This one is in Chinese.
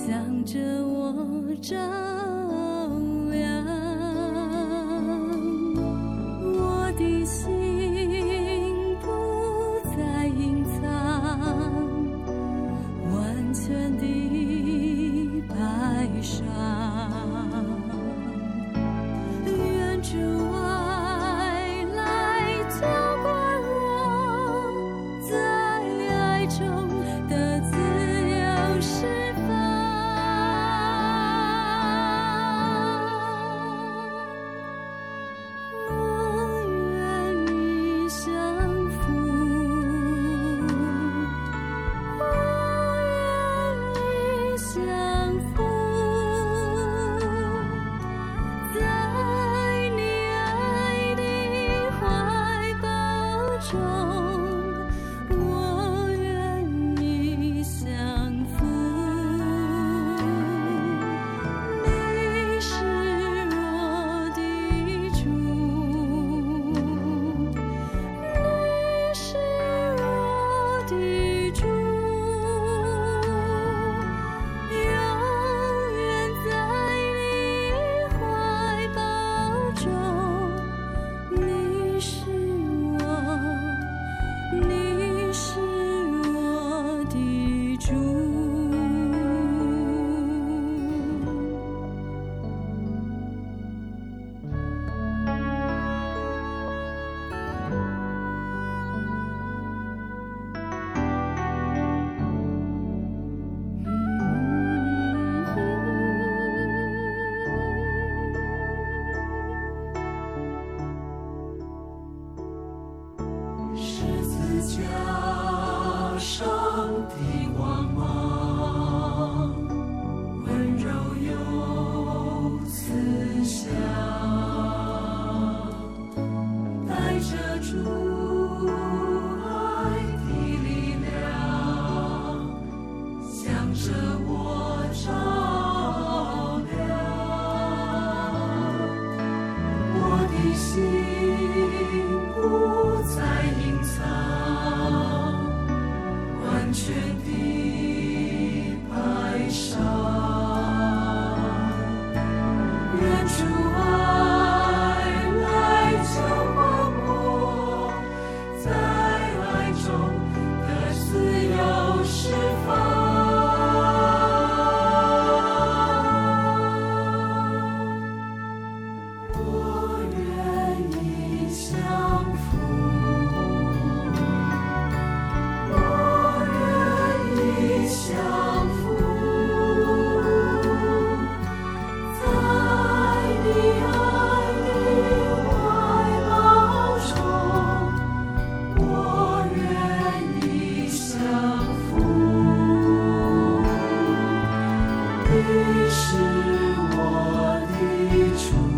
向着我照亮，我的心不再隐藏，完全的白上，愿主爱来浇灌我，在爱中的自由释放。我愿意降服，我愿意降服，在你爱的怀抱中，我愿意降服。你是我的主，你是我的主，永远在你怀抱中。你是我，你是我的主。 十字架上的光芒，温柔又慈祥，带着主爱的力量，向着我照亮。我的心不再隐藏，完全的白上，愿主爱来浇灌我，在爱中的自由释放。我愿意降服，我愿意降服，在你爱的怀抱中，我愿意降服。你是我的主。